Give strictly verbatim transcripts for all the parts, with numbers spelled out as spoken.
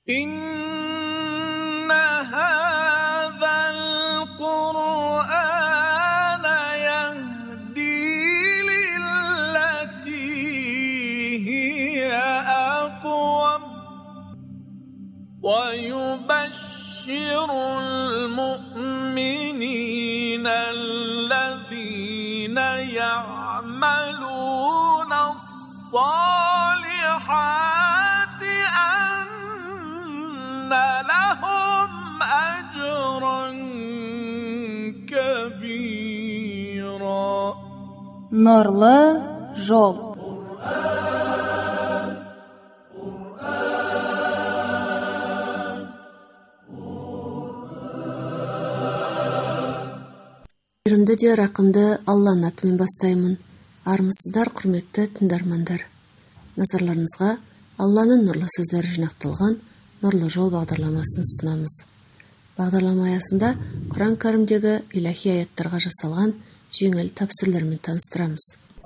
إن هذا القرآن يهدي للتي هي أقوم ويبشر المؤمنين الذين يعملون الصالحات أن لهم أجرا كبيرا. Нурлы жол. Мейірімді де рақымды Алланың атымен бастаймын. Армысыздар, құрметті тыңдармандар. Назарларыңызға Алланың нұрлы сөздері жинақталған Нұрлы жол бағдарламасын ұсынамыз. Бағдарлама аясында Құран кәрімдегі илахи аяттарға жасалған жеңіл тәпсірлермен таныстырамыз.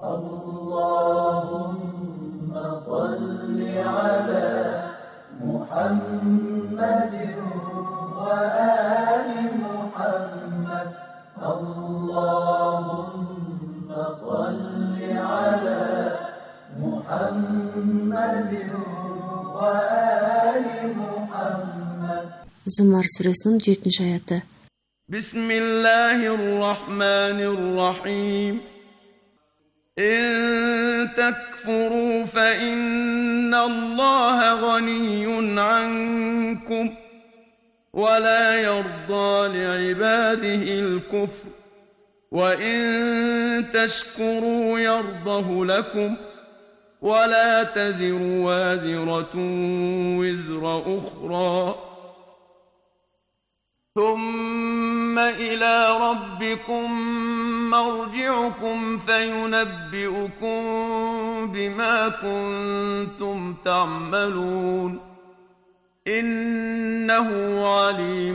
Аллахумма салли аля Мухаммадин ва али Мухаммад. Аллахумма салли аля Мухаммадин ва али Мухаммад. Зумар сүресінің жетінші аяты. Бисмиллахир-рахманир-рахим. إن تكفروا فإن الله غني عنكم ولا يرضى لعباده الكفر وإن تشكروا يرضه لكم ولا تزر وازرة وزر أخرى ثم إلى ربكم مرجعكم فينبئكم بما كنتم تعملون إنه عليم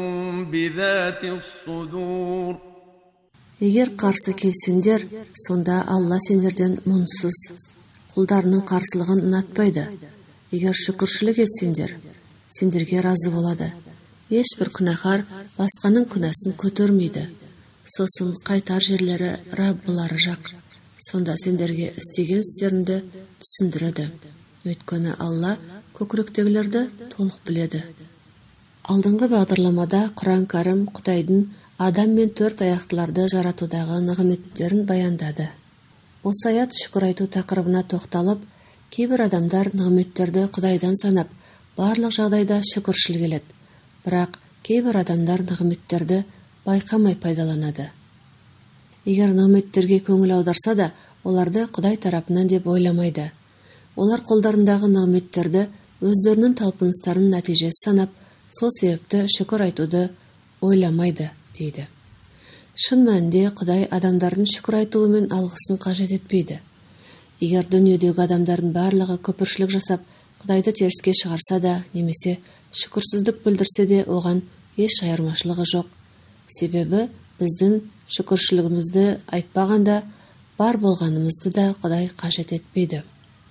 بذات الصدور. Егер қарсы келсеңдер, сонда Алла сендерден мұңсыз, құлдарының қарсылығын ұнатпайды. Егер шүкіршілік етсеңдер, сендерге разы болады. Ешбір күнәһар басқаның күнәсін көтермейді. Сосын қайтар жерлері Раббылары жақ. Сонда сендерге істеген істеріңді түсіндіреді. Өйткені Алла көкіректегілерді толық біледі. Алдыңғы бағдарламада Құран кәрім Құдайдың адам мен төрт аяқтыларды жаратудағы нығметтерін баяндады. Осы аят шүкір айту тақырыбына тоқталып, кейбір адамдар нығметтерді Құдайдан санап, барлық жағдайда шүкіршіл келеді. Бірақ кейбір адамдар нығметтерді байқамай пайдаланады. Егер нығметтерге көңіл аударса да, оларды Құдай тарапынан деп ойламайды. Олар қолдарындағы нығметтерді өздерінің талпыныстарының нәтижесі санап, сол себепті шүкір айтуды ойламайды, дейді. Шын мәнінде Құдай адамдардың шүкір айтуы мен алғысын қажет етпейді. Егер дүниедегі адамдардың барлығы күпіршілік жасап, Құдайды теріске шығарса да, немесе шүкірсіздік білдірсе де, оған еш айырмашылығы жоқ. Себебі біздің шүкіршілігімізді айтпағанда, бар болғанымызды да Құдай қажет етпейді.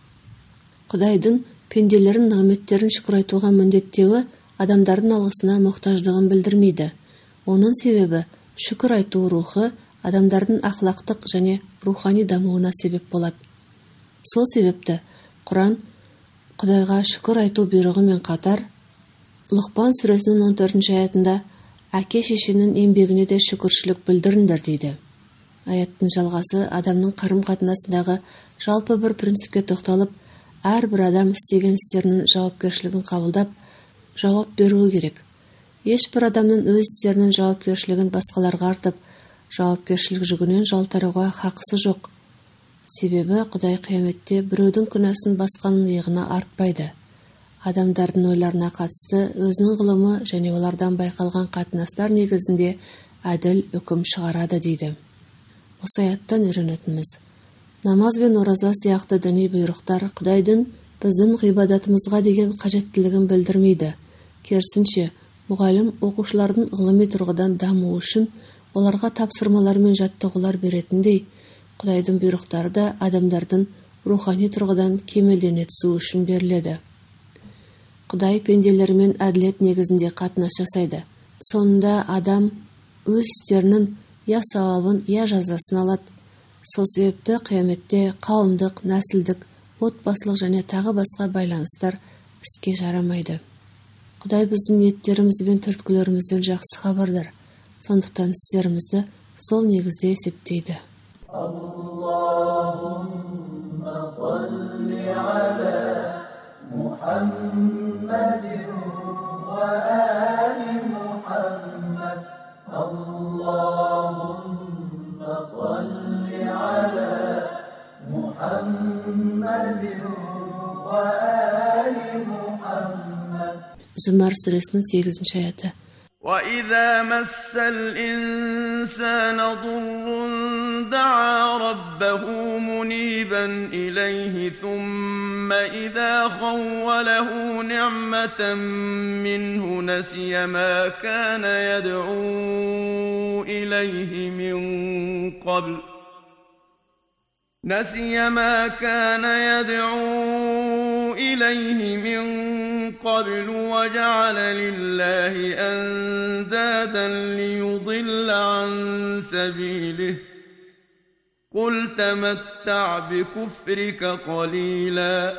Құдайдың пенделерін нығметтерін шүкір айтуға міндеттеуі адамдардың алғысына мұқтаждығын білдірмейді. Оның себебі шүкір айту рухы адамдардың ақлақтық және рухани дамуына себеп болады. Сол себепті Құран Құдайға шүкір айту бұйрығымен қатар Лұқман сүресінің он төртінші аятында әке-шешенің еңбегіне де шүкіршілік білдіріңдер дейді. Аяттың жалғасы адамның қарым-қатынасындағы жалпы бір принципке тоқталып, әрбір адам істеген істерінің жауапкершілігін қабылдап, жауап беруі керек. Ешбір адамның өз істерінің жауапкершілігін басқаларға артып, жауапкершілік жүгінен жалтаруға хақысы жоқ. Себебі Құдай қияметте біреудің күнәсін басқаның иығына артпайды. Адамдардың ойларына қатысты өзінің ғылымы және олардан байқалған қатынастар негізінде әділ үкім шығарады дейді. Осы аяттан үйренетініміз: намаз бен ораза сияқты діни бұйрықтар Құдайдың біздің ғибадатымызға деген қажеттілігін білдірмейді. Керісінше, мұғалім оқушылардың ғылыми тұрғыдан дамуы үшін оларға тапсырмалар мен жаттығулар беретіндей, Құдайдың бұйрықтары да адамдардың рухани тұрғыдан кемелдене түсуі үшін беріледі. Құдай пенделермен әділет негізінде қатынас жасайды. Сонда адам өз істерінің я сауабын, я жазасын алады. Сол себепті қияметте қауымдық, нәсілдік, отбасылық және тағы басқа байланыстар іске жарамайды. Құдай біздің ниеттеріміз бен түрткілерімізден жақсы хабардар. Сондықтан істерімізді сол негізде есептейді. Аллахумма салли аля Мухаммадин ва али Мухаммад. Аллахумма салли аля Мухаммадин ва али Мухаммад. Зумар сүресінің сегізінші аяты. وَإِذَا مَسَّ الْإِنسَانَ ضُرٌّ دَعَا رَبَّهُ مُنِيبًا إِلَيْهِ ثُمَّ إِذَا خَوَّلَهُ نِعْمَةً مِّنْهُ نَسِيَ مَا كَانَ يَدْعُو إِلَيْهِ مِنْ قَبْلُ نسي ما كان يدعو إليه من قبل وجعل لله أندادا ليضل عن سبيله قل تمتع بكفرك قليلا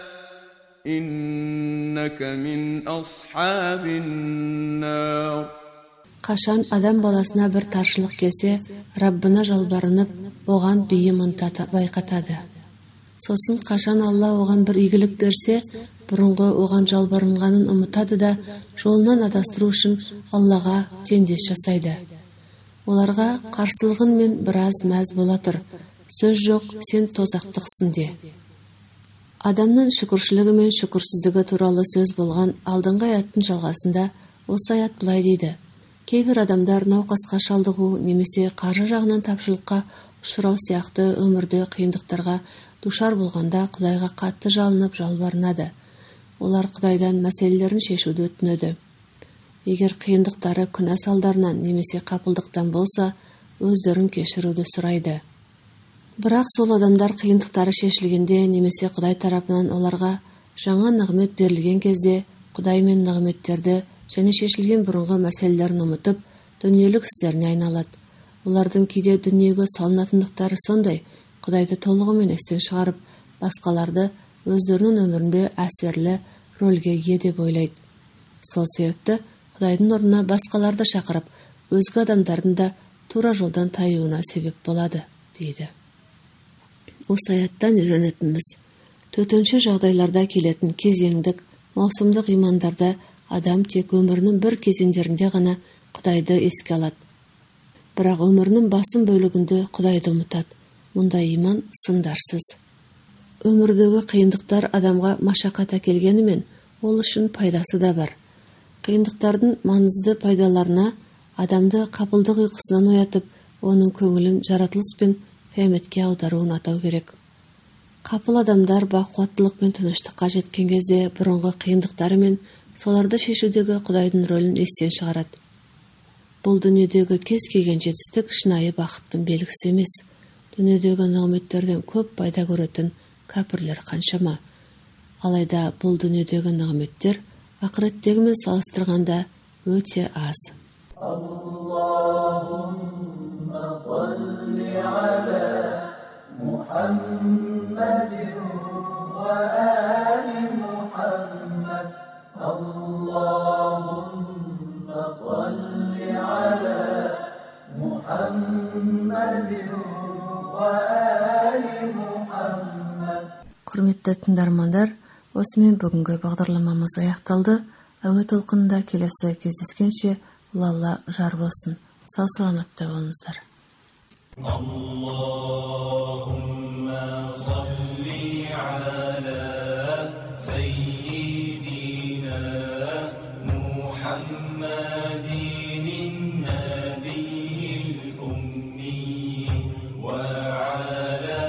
إنك من أصحاب النار. Қашан адам баласына бір таршылық келсе, Раббына жалбарынып, оған бейім ынта байқатады. Сосын қашан Алла оған бір игілік берсе, бұрынғы оған жалбарынғанын ұмытады да, жолынан адастыру үшін Аллаға теңдес жасайды. Оларға қарсылығын мен біраз мәз бола тұр. Сөз жоқ, сен тозақтықсың де. Адамның шүкіршілігі мен шүкірсіздігі туралы сөз болған алдыңғы аяттың жалғасында осы аят былай дейді. Кейбір адамдар науқасқа шалдығу немесе қаржы жағынан тапшылыққа ұшырау сияқты өмірде қиындықтарға душар болғанда Құдайға қатты жалынып жалбарынады. Олар Құдайдан мәселелерін шешуді өтінеді. Егер қиындықтары күнә салдарынан немесе қапылдықтан болса, өздерін кешіруді сұрайды. Бірақ сол адамдар қиындықтары шешілгенде немесе Құдай тарапынан оларға жаңа нығмет берілген кезде Құдай мен нығметтерді және шешілген бұрынғы мәселелерін ұмытып, дүниелік істеріне айналады. Олардың кейде дүниеге салынатындықтары сондай, Құдайды толығымен естен шығарып, басқаларды өздерінің өмірінде әсерлі рөлге ие деп ойлайды. Сол себепті Құдайдың орнына басқаларды шақырып, өзге адамдардың да тура жолдан таюына себеп болады, дейді. Осы аяттан үйренетініміз, төтенше жағдайларда келетін кезеңдік, маусымдық имандарда адам тек өмірінің бір кезеңдерінде ғана Құдайды еске алады. Бірақ өмірінің басым бөлігінде Құдайды ұмытады. Мұндай иман сындарсыз. Өмірдегі қиындықтар адамға машақат әкелгенімен, ол үшін пайдасы да бар. Қиындықтардың маңызды пайдаларына адамды қапылдық ұйқысынан оятып, оның көңілін жаратылыс пен қияметке аударуын атау керек. Қапыл адамдар бақуаттылық пен тыныштыққа жеткен кезде бұрынғы қиындықтары мен соларды шешудегі Құдайдың рөлін естен шығарады. Бұл дүниедегі кез келген жетістік шынайы бақыттың белгісі емес. Дүниедегі нығметтерден көп пайда көретін кәпірлер қаншама. Алайда бұл дүниедегі нығметтер ақыреттегімен салыстырғанда өте аз. Аллахумма салли аля Мухаммадин ва али Мухаммад. Аллахумма салли аля Мухаммадин ва али Мухаммад. Құрметті тыңдармандар, осымен бүгінгі бағдарламамыз аяқталды. Әуе толқынында келесі кездескенше Алла жар болсын. Сау саламатта болыңыздар. Аллахумма салли аля Sayyidina Muhammadin nabiyil ummi wa ala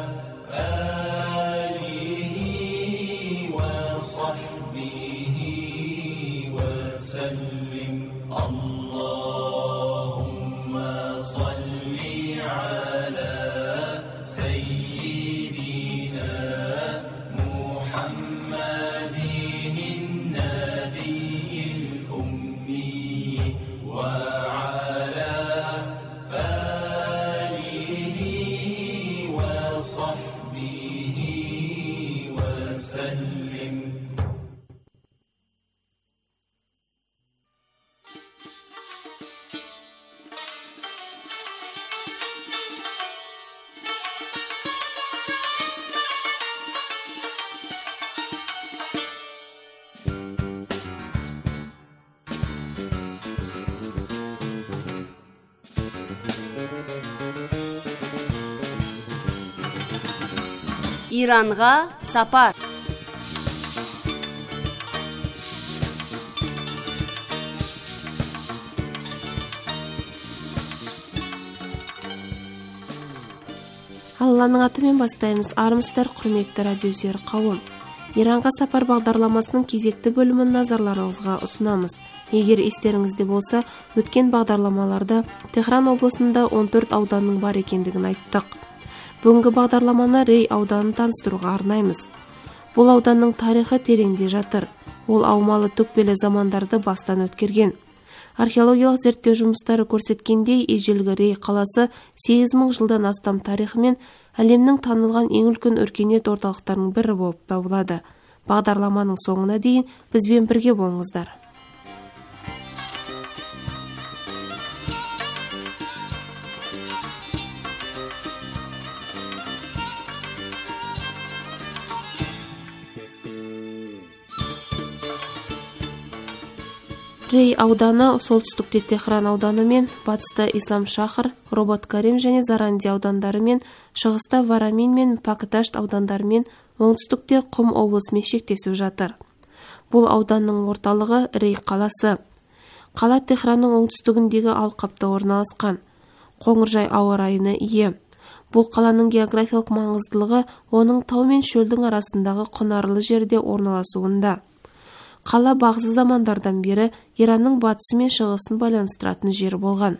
alihi wa sahbihi wa sallim. Allahumma salli ala Sayyidina Muhammadin وعلى آله وصحبه وسلم. Иранға сапар. Алланың атымен бастаймыз. Армысыздар, құрметті радиосүйер қауым. Иранға сапар бағдарламасының кезекті бөлімін назарларыңызға ұсынамыз. Егер естеріңізде болса, өткен бағдарламаларда Техран облысында он төрт ауданның бар екендігін айттық. Бүгінгі бағдарламаны Рей ауданын таныстыруға арнаймыз. Бұл ауданның тарихы тереңде жатыр. Ол аумалы төкпелі замандарды бастан өткерген. Археологиялық зерттеу жұмыстары көрсеткендей, ежелгі Рей қаласы сегіз мың жылдан астам тарихымен әлемнің танылған ең үлкен өркениет орталықтарының бірі болып табылады. Бағдарламаның соңына дейін бізбен бірге болыңыздар. Рей ауданы солтүстікте Техран ауданы мен, батыста Ислам Шахр, Робот Карим және Заранди аудандары мен, шығыста Варамин мен Пакташт аудандары мен, оңтүстікте Құм облысымен шектесіп жатыр. Бұл ауданның орталығы Рей қаласы. Қала Техранның оңтүстігіндегі алқапта орналасқан. Қоңыржай ауа райына ие. Бұл қаланың географиялық маңыздылығы оның тау мен шөлдің арасындағы құнарлы жерде орналасуында. Қала бағзы замандардан бері Иранның батысы мен шығысын байланыстыратын жер болған.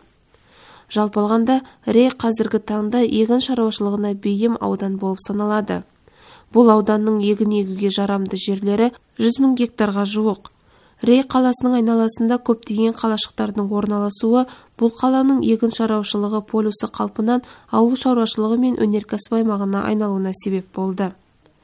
Жалпы алғанда, Рей қазіргі таңда егін шаруашылығына бейім аудан болып саналады. Бұл ауданның егін егуге жарамды жерлері жүз мың гектарға жуық. Рей қаласының айналасында көптеген қалашықтардың орналасуы бұл қаланың егін шаруашылығы полюсы қалпынан ауыл шаруашылығы мен өнеркәсіп аймағына айналуына себеп болды.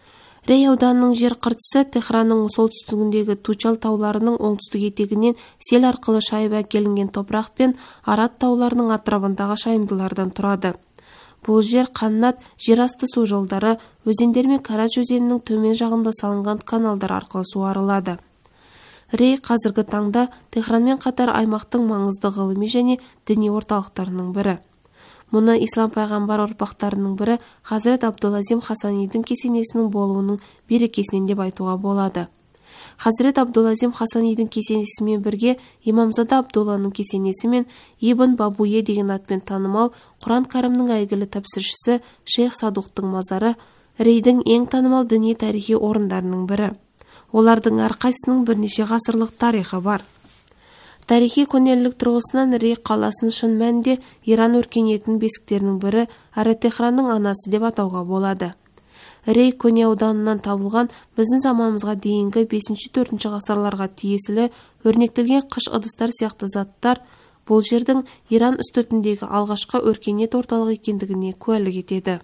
Рей ауданының жер қыртысы Техранның солтүстігіндегі Тучал тауларының оңтүстік етегінен сел арқылы шайып әкелінген топырақ пен Арат тауларының атырабындағы шайындылардан тұрады. Бұл жер қанат, жер асты су жолдары, өзендер мен Карач өзенінің төмен жағында салынған каналдар арқылы суарылады. Рей қазіргі таңда Техранмен қатар аймақтың маңызды ғылыми және діни орталықтарының бірі. Мұны ислам пайғамбар ұрпақтарының бірі Хазірет Абдулазим Хасанидің кесенесінің болуының берекесінен деп айтуға болады. Хазірет Абдулазим Хасанидің кесенесімен бірге Имамзада Абдулланың кесенесі мен Ибн Бабуе деген атпен танымал Құран кәрімнің әйгілі тәпсіршісі Шейх Садуқтың мазары Рейдің ең танымал діни тарихи орындарының бірі. Олардың әрқайсының бірнеше ғасырлық тарихы бар. Тарихи көнелілік тұрғысынан Рей қаласын шын мәнінде Иран өркениетінің бесіктерінің бірі әрі Техранның анасы деп атауға болады. Рей көне ауданынан табылған біздің заманымызға дейінгі бесінші-төртінші ғасырларға тиесілі өрнектелген қыш ыдыстар сияқты заттар бұл жердің Иран үстіртіндегі алғашқы өркениет орталығы екендігіне куәлік етеді.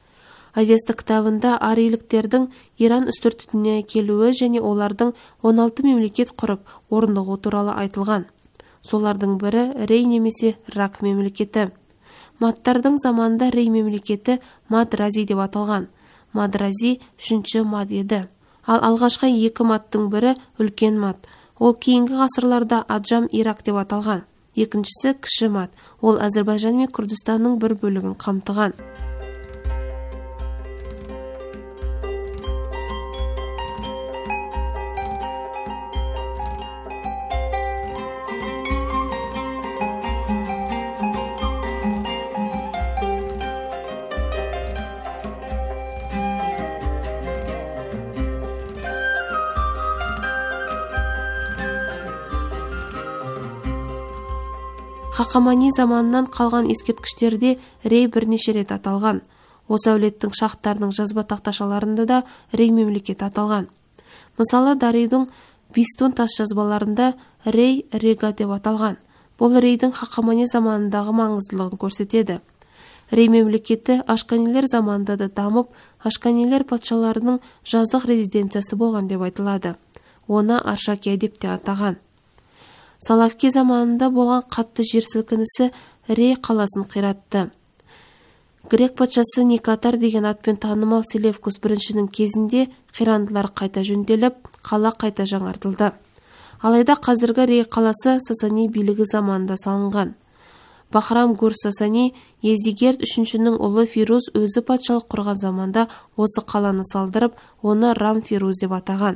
Авеста кітабында арийліктердің Иран үстіртіне келуі және олардың он алты мемлекет құрып орындығы туралы айтылған. Солардың бірі Рей немесе Рак мемлекеті. Мадтардың заманында Рей мемлекеті Мад-Рази деп аталған. Мад-Рази үшінші Мад еді. Ал алғашқы екі Мадтың бірі үлкен Мад. Ол кейінгі ғасырларда Аджам Ирак деп аталған. Екіншісі кіші Мад. Ол Әзербайжан мен Күрдістанның бір бөлігін қамтыған. Хақамани заманынан қалған ескерткіштерде Рей бірнеше рет аталған. Осы әулеттің шахтарының жазба тақташаларында да Рей мемлекеті аталған. Мысалы, Дарийдің Бистун тас жазбаларында Рей Рега деп аталған. Бұл рейдің Хақамани заманындағы маңыздылығын көрсетеді. Рей мемлекеті Ашканилер заманында да дамып, Ашканилер патшаларының жаздық резиденциясы болған деп айтылады. Оны Аршакия деп те атаған. Салавки заманында болған қатты жер сілкінісі Рей қаласын қиратты. Грек патшасы Никатар деген атпен танымал Селевкус біріншінің кезінде қирандылар қайта жөнделіп, қала қайта жаңартылды. Алайда қазіргі Рей қаласы Сасани билігі заманында салынған. Бахрам Гур Сасани Ездигерд үшіншінің ұлы Фируз өзі патшалық құрған заманда осы қаланы салдырып, оны Рам Фируз деп атаған.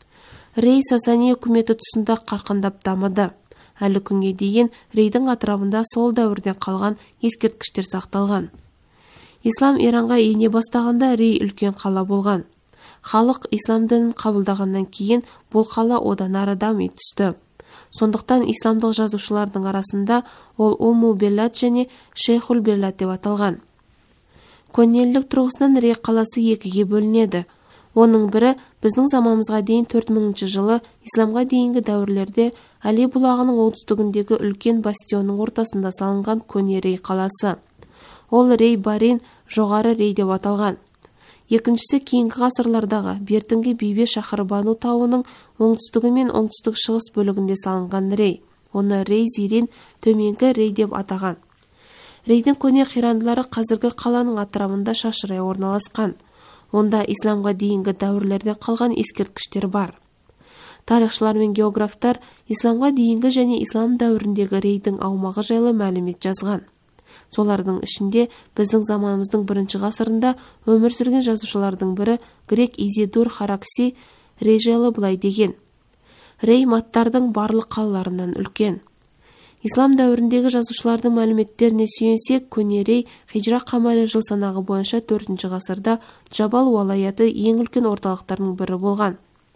Рей Сасани үкіметі тұсында қарқындап дамыды. Әлі күнге дейін Рейдің атырабында сол дәуірден қалған ескерткіштер сақталған. Ислам Иранға ене бастағанда Рей үлкен қала болған. Халық ислам дінін қабылдағаннан кейін бұл қала одан ары дами түсті. Сондықтан исламдық жазушылардың арасында ол Уму Беллат және Шейхул Беллат деп аталған. Көнелілік тұрғысынан Рей қаласы екіге бөлінеді. Оның бірі біздің заманымызға дейін төрт мыңыншы жылы исламға дейінгі дәуірлерде Али бұлағының оңтүстігіндегі үлкен бастионның ортасында салынған көне Рей қаласы. Ол Рей Барин, жоғары Рей деп аталған. Екіншісі кейінгі ғасырлардағы бертінгі Бибе Шахарбану тауының оңтүстігі мен оңтүстік шығыс бөлігінде салынған Рей. Оны Рей Зирин, төменгі Рей деп атаған. Рейдің көне қирандылары қазіргі қаланың атырабында шашырай орналасқан. Онда исламға дейінгі дәуірлерден қалған ескерткіштер бар. Тарихшылар мен географтар исламға дейінгі және ислам дәуіріндегі Рейдің аумағы жайлы мәлімет жазған. Солардың ішінде біздің заманымыздың бірінші ғасырында өмір сүрген жазушылардың бірі грек Изидур Харакси Рей жайлы былай деген: Рей маттардың барлық қалаларынан үлкен. Ислам дәуіріндегі жазушылардың мәліметтеріне сүйенсек, көне Рей хижра қамары жыл санағы бойынша төртінші ғасырда Джабал уалаяты ең үлкен орталықтарының бірі болған.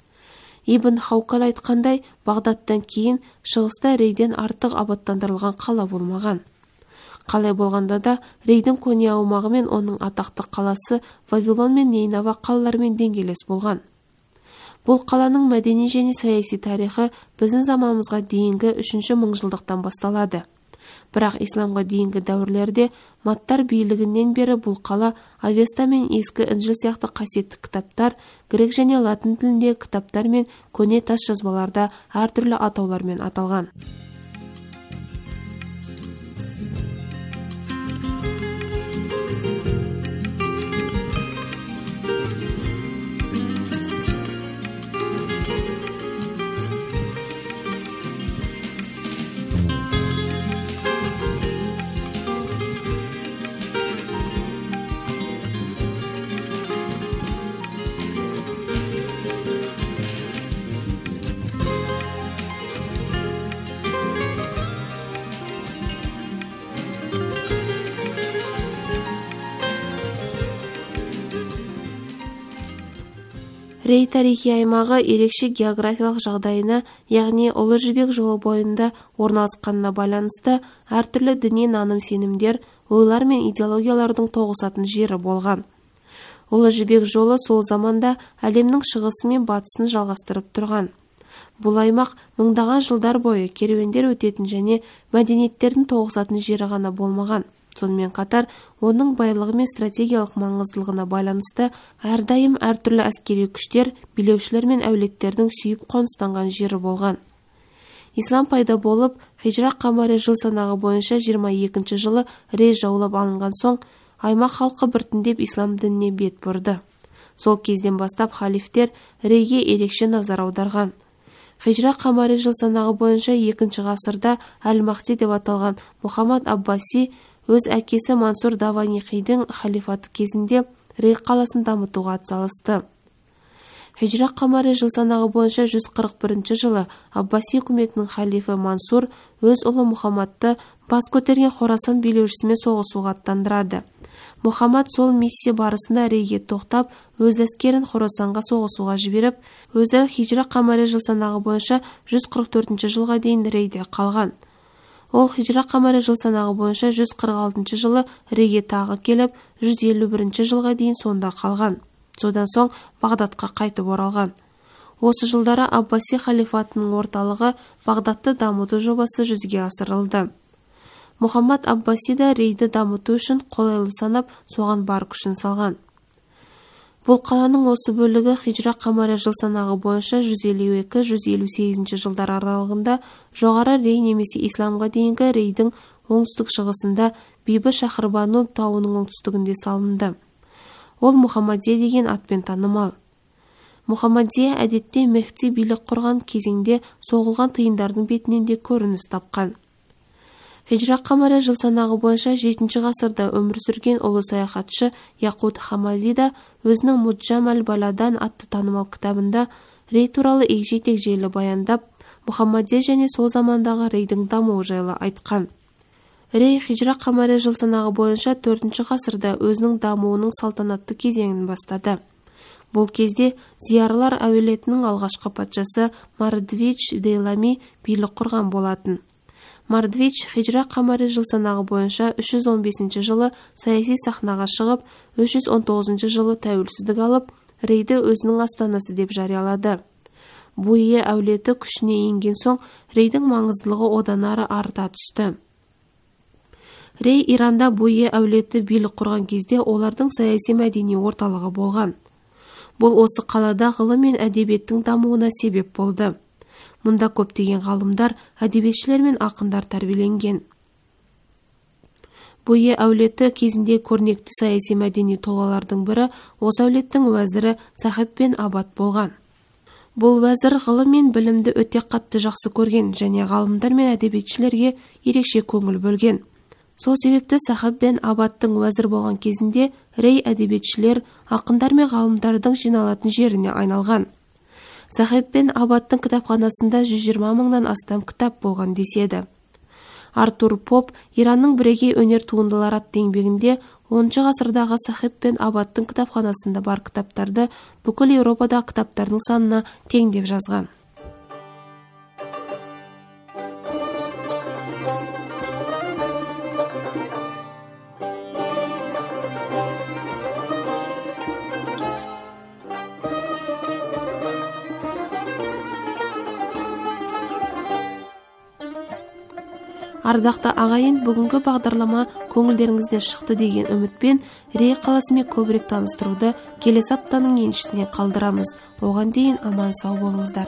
Ибн Хаукал айтқандай, Бағдаттан кейін шығыста Рейден артық абаттандырылған қала болмаған. Қалай болғанда да Рейдің көне аумағы мен оның атақты қаласы Вавилон мен Нейнава қалаларымен деңгейлес болған. Бұл қаланың мәдени және саяси тарихы біздің заманымызға дейінгі үшінші мыңжылдықтан басталады. Бірақ исламға дейінгі дәуірлерде маттар билігінен бері бұл қала Авеста мен ескі Інжіл сияқты қасиетті кітаптар, грек және латын тіліндегі кітаптар мен көне тас жазбаларда әртүрлі атаулармен аталған. Рей тарихи аймағы ерекше географиялық жағдайына, яғни Ұлы Жібек жолы бойында орналасқанына байланысты әртүрлі діни наным-сенімдер, ойлар мен идеологиялардың тоғысатын жері болған. Ұлы Жібек жолы сол заманда әлемнің шығысы мен батысын жалғастырып тұрған. Бұл аймақ мыңдаған жылдар бойы керуендер өтетін және мәдениеттердің тоғысатын жері ғана болмаған. Сонымен қатар, оның байлығы мен стратегиялық маңыздылығына байланысты әрдайым әртүрлі әскери күштер, билеушілер мен әулеттердің сүйіп қоныстанған жері болған. Ислам пайда болып, хижра қамары жыл санағы бойынша жиырма екінші жылы Рей жаулап алынған соң, аймақ халқы біртіндеп ислам дініне бет бұрды. Сол кезден бастап халифтер Рейге ерекше назар аударған. Хижра қамары жыл санағы бойынша екінші ғасырда Әл-Махди деп аталған Мұхаммад Аббаси өз әкесі Мансур Даванихидің халифаты кезінде Рей қаласын дамытуға атсалысты. Хижра қамары жыл санағы бойынша жүз қырық бірінші жылы Аббаси үкіметінің халифы Мансур өз ұлы Мұхаммадты бас көтерген Хорасан билеушісімен соғысуға аттандырады. Мұхаммад сол миссия барысында Рейге тоқтап, өз әскерін Хорасанға соғысуға жіберіп, өзі хижра қамары жыл санағы бойынша жүз қырық төртінші жылға дейін Рейде қалған. Ол хижра қамары жыл санағы бойынша жүз қырық алтыншы жылы Рейге тағы келіп, жүз елу бірінші жылға дейін сонда қалған. Содан соң Бағдатқа қайтып оралған. Осы жылдары Аббаси халифатының орталығы Бағдатты дамыту жобасы жүзеге асырылды. Мұхаммад Аббаси да рейді дамыту үшін қолайлы санап, соған бар күшін салған. Бұл қаланың осы бөлігі хижра қамары жыл санағы бойынша жүз елу екі - жүз елу сегізінші жылдар аралығында жоғары Рей немесе Исламға дейінгі Рейдің оңтүстік шығысында Бибі Шахрбану тауының оңтүстігінде салынды. Ол Мұхаммадия деген атпен танымал. Мұхаммадия әдетте Мехди билік құрған кезеңде соғылған тиындардың бетінен де көрініс тапқан. Хижра қамары жыл санағы бойынша жетінші ғасырда өмір сүрген ұлы саяхатшы Яқут Хамави өзінің Муджам аль-Баладан атты танымал кітабында Рей туралы егжей-тегжейлі баяндап, Мұхаммадия және сол замандағы Рейдің дамуы жайлы айтқан. Рей хижра қамары жыл санағы бойынша төртінші ғасырда өзінің дамуының салтанатты кезеңін бастады. Бұл кезде зиярлар әулетінің алғашқы патшасы Мардвич Дейлами билік құрған болатын. Мардвич хижра қамары жыл санағы бойынша үш жүз он бесінші жылы саяси сахнаға шығып, үш жүз он тоғызыншы жылы тәуелсіздік алып, Рейді өзінің астанасы деп жариялады. Буйе әулеті күшіне енген соң, Рейдің маңыздылығы одан ары арта түсті. Рей Иранда Буйе әулеті билік құрған кезде олардың саяси мәдени орталығы болған. Бұл осы қалада ғылым мен әдебиеттің дамуына себеп болды. Мұнда көптеген ғалымдар, әдебиетшілер мен ақындар тәрбиеленген. Буйе әулеті кезінде көрнекті саяси мәдени тұлғалардың бірі осы әулеттің уәзірі Сахиб бен Абад болған. Бұл уәзір ғылым мен білімді өте қатты жақсы көрген және ғалымдар мен әдебиетшілерге ерекше көңіл бөлген. Сол себепті Сахиб бен Абадтың уәзір болған кезінде Рей әдебиетшілер, ақындар мен ғалымдардың жиналатын жеріне айналған. Сахиб бен Абадтың кітапханасында жүз жиырма мыңнан астам кітап болған деседі. Артур Поп Иранның бірегей өнер туындылары атты еңбегінде оныншы ғасырдағы Сахиб бен Абадтың кітапханасында бар кітаптарды бүкіл Еуропадағы кітаптардың санына тең деп жазған. Ардақты ағайын, бүгінгі бағдарлама көңілдеріңізден шықты деген үмітпен Рей қаласымен көбірек таныстыруды келесі аптаның еншісіне қалдырамыз. Оған дейін аман сау болыңыздар.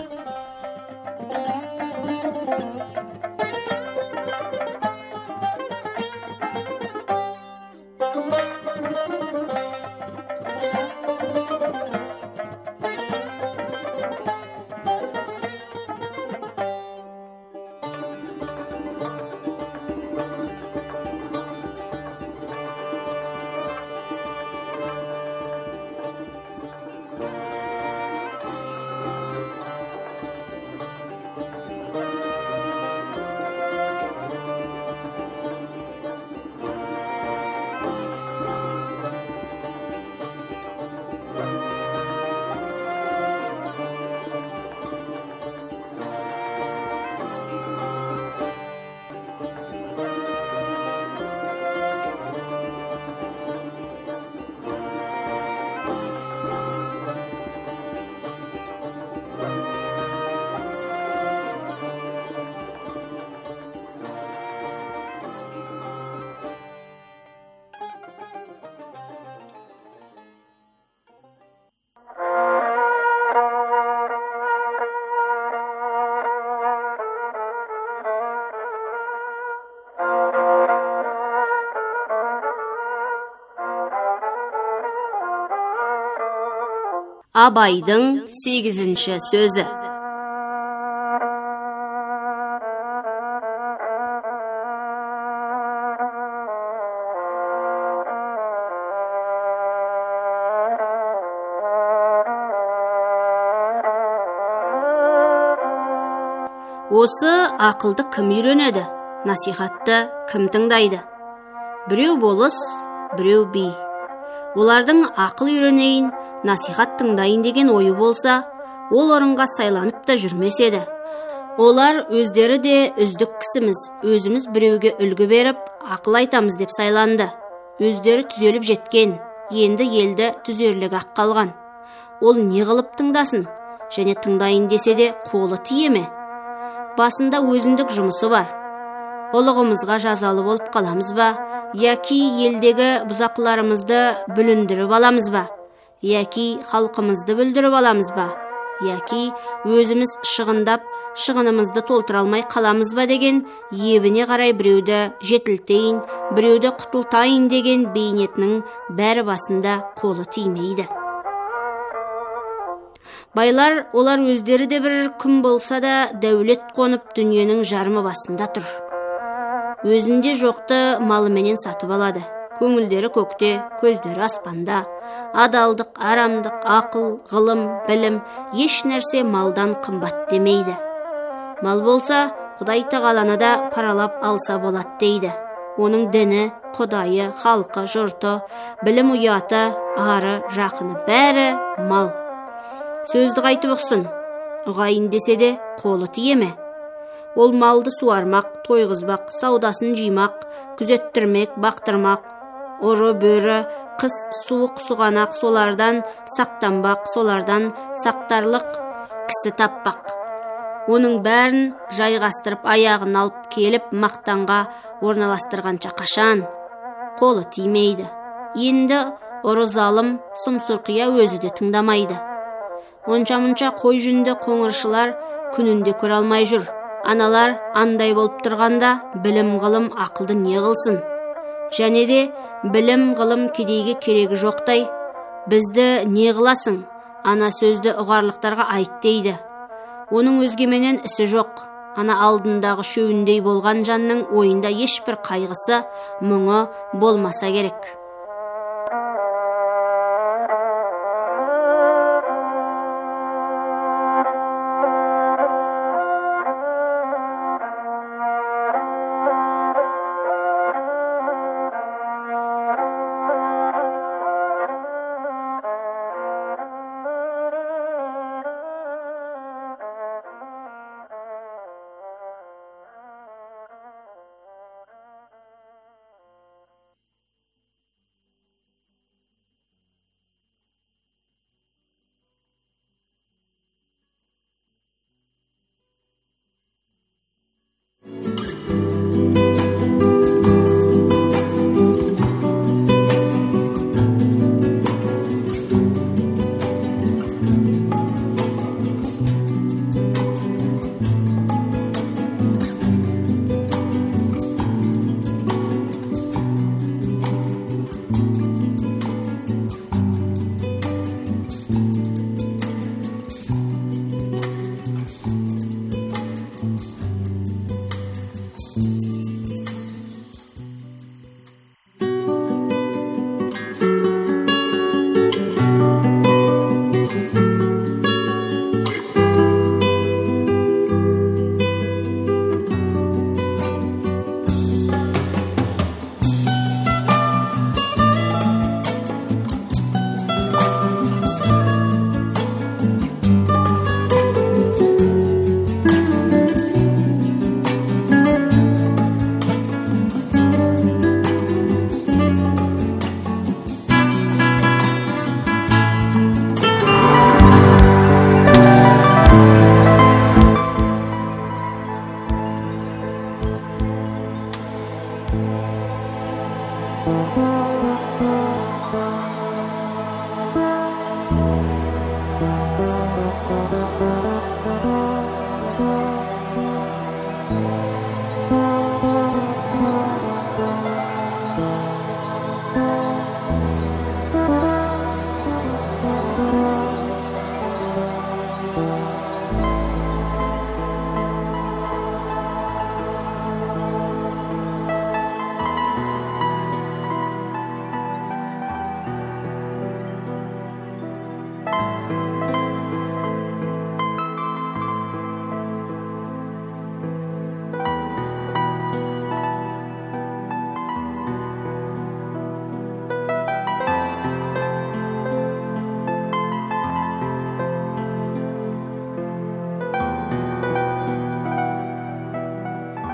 Абайдың сегізінші сөзі. Осы ақылды кім үйренеді, насихатты кім тыңдайды? Біреу болыс, біреу би. Олардың ақыл үйренейін, насихат тыңдайын деген ойы болса, ол орынға сайланып та жүрмес еді. Олар өздері де үздік кісіміз, өзіміз біреуге үлгі беріп, ақыл айтамыз деп сайланды. Өздері түзеліп жеткен, енді елді түзерлік ақ қалған. Ол не қылып тыңдасын? және тыңдайын десе де қолы тие ме? Басында өзіндік жұмысы бар. Ұлығымызға жазалы болып қаламыз ба? Яки елдегі бұзақыларымызды бүліндіріп аламыз ба? Яки халқымызды бүлдіріп аламыз ба? Яки өзіміз шығындап, шығынымызды толтыра алмай қаламыз ба деген ебіне қарай біреуді жетілтейін, біреуді құтылтайын деген бейнетінің бәрі басында қолы тимейді. Байлар, олар өздері де бір күн болса да дәулет қонып дүниенің жарымы басында тұр. Өзінде жоқты малыменен сатып алады. Көңілдері көкте, көздері аспанда. Адалдық, арамдық, ақыл, ғылым, білім, еш нәрсе малдан қымбат демейді. Мал болса, Құдай тағаланы да паралап алса болады дейді. Оның діні, Құдайы, халқы, жұрты, білім ұяты, ары, жақыны бәрі мал. Сөзді қайтып ұқсын, ұғайын десе де қолы тие ме? Ол малды суармақ, тойғызбақ, саудасын жимақ, күзеттірмек, бақтырмақ, ұры бөрі, қыс суық суғанақ, солардан сақтанбақ, солардан сақтарлық кісі таппақ. Оның бәрін жайғастырып аяғын алып келіп мақтанға орналастырғанша қашан қолы тимейді. Енді ұры залым сұмсырқия өзі де тыңдамайды. Онша-мұнша қой жүнді қоңыршылар күнінде көре алмай жүр. Аналар андай болып тұрғанда білім ғылым ақылды не қылсын? Және де білім ғылым кедейге керегі жоқтай. Бізді не қыласың? Ана сөзді ұғарлықтарға айт дейді. Оның өзгеменен ісі жоқ. Ана алдындағы шөуіндей болған жанның ойында ешбір қайғысы, мұңы болмаса керек. Thank you.